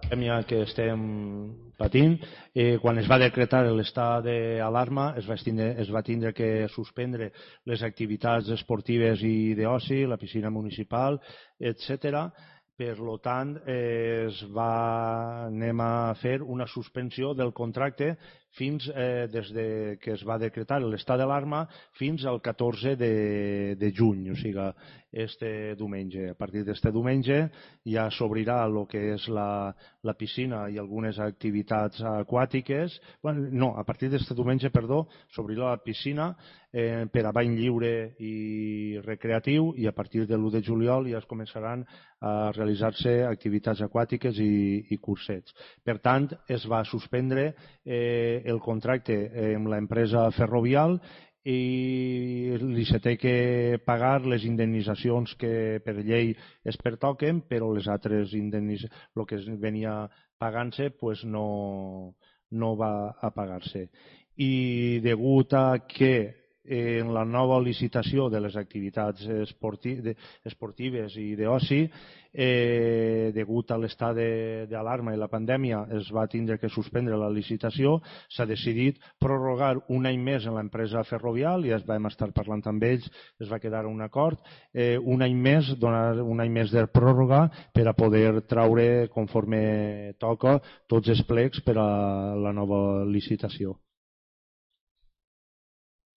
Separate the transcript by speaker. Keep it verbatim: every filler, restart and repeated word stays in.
Speaker 1: pandèmia que estem patint, eh, quan es va decretar l'estat d'alarma es, es va tindre que suspendre les activitats esportives i d'oci, la piscina municipal, etcètera. Per tant, eh, es va, anem a fer una suspensió del contracte fins eh, des de que es va decretar l'estat d'alarma fins al catorze de, de juny, o sigui, este diumenge. A partir d'este diumenge ja s'obrirà el que és la, la piscina i algunes activitats aquàtiques. Bueno, no, a partir d'este diumenge, perdó, s'obrirà la piscina eh, per a bany lliure i recreatiu i a partir de l'u de juliol ja es començaran a realitzar-se activitats aquàtiques i, i cursets. Per tant, es va suspendre eh, el contracte amb l'empresa Ferrovial i li se té que pagar les indemnitzacions que per llei es pertoquen, però les altres indemnitzacions, el que venia pagant-se, pues no, no va a pagar-se. I degut a que en la nova licitació de les activitats esportives i d'oci, eh, degut a l'estat d'alarma i la pandèmia es va tindre que suspendre la licitació, s'ha decidit prorrogar un any més en l'empresa Ferrovial, i ja vam estar parlant amb ells, es va quedar un acord, eh, un any més, donar un any més de pròrroga per a poder traure conforme toca tots els plecs per a la nova licitació.